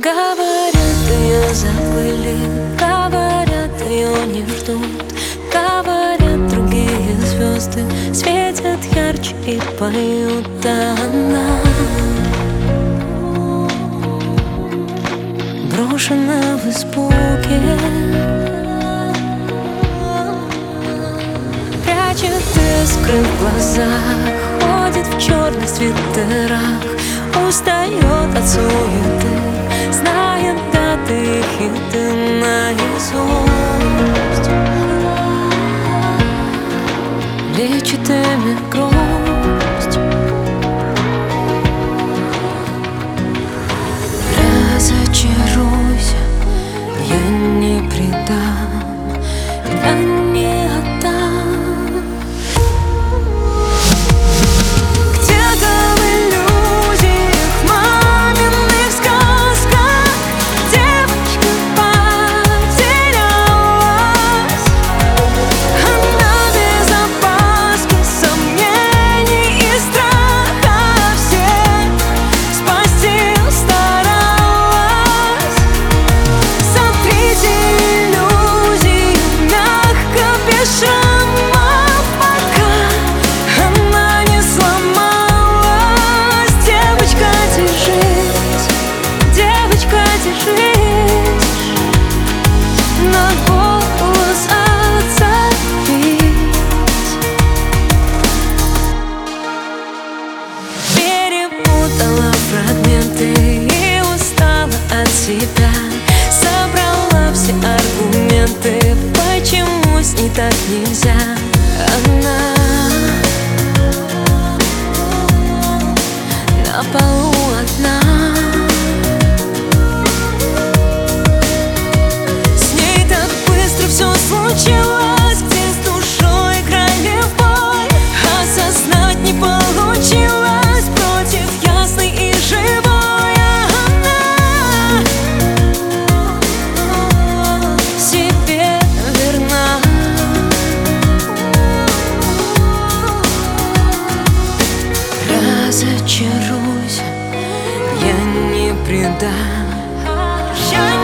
Говорят, ее забыли, говорят, ее не ждут. Говорят, другие звезды светят ярче и поют, а она брошена в испуге, прячет искры в глазах, ходит в черных свитерах, устает от суеты, знает даты и хиты наизусть, лечит ими грусть. Разочаруйся, я не предам, я не отдам. Где-то в иллюзиях, маминых сказках девочка потерялась. Она без опаски, сомнений и страха всех спасти старалась. Сотрите иллюзии мягко, без шрамов, пока она не сломалась. Девочка, держись, девочка, держись, на голос отзовись. Перепутала фрагменты и устала от себя, собрала все аргументы, почему с ней так нельзя. Она на полу одна, с ней так быстро все случилось, где с душой играли в бой, осознать не получилось, против ясной и живой. Она себе верна. Разочаруйся, я не предам.